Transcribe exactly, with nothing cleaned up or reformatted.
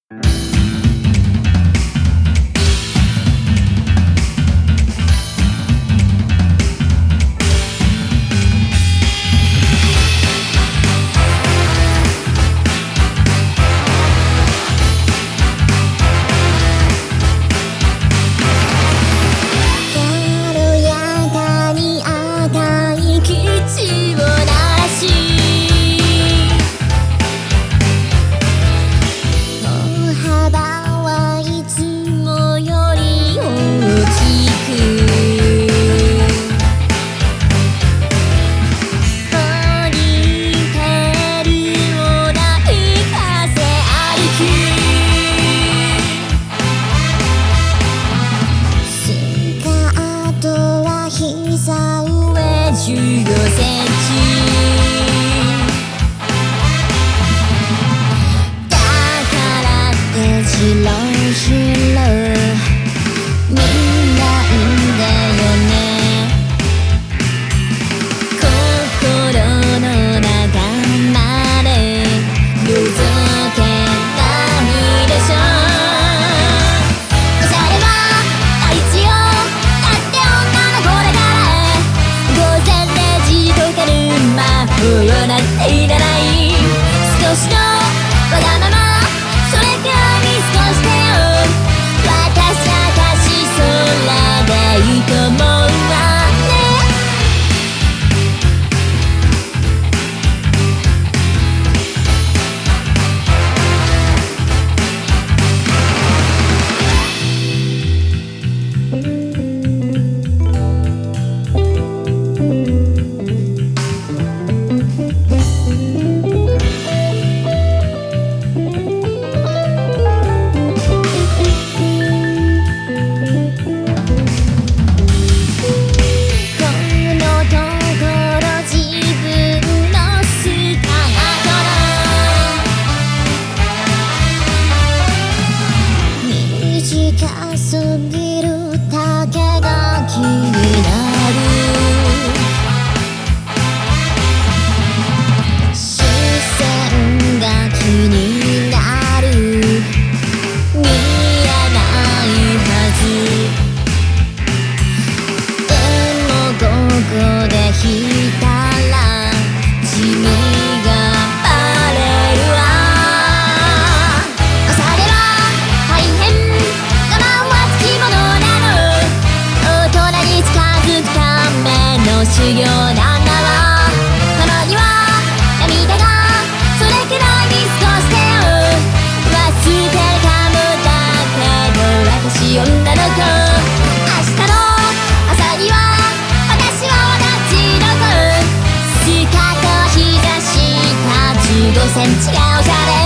じゅうごセンチだからって白白みんなんだよね心の中まで覗けないでしょおしゃれは大事よだって女の子だから偶然でじとかる魔法なんていらない少しのわがままそれくらいに少してよ私私そらがいいと思うわね短すぎるだけが気になる視線が気になる見えないはずでもここで引いたら君がバレるわおしゃれは大変修行なんだわたまには涙がそれくらいに少してよ忘れてるかもだけど私女の子明日の朝には私は同じの子スカート膝下じゅうごセンチがおしゃれ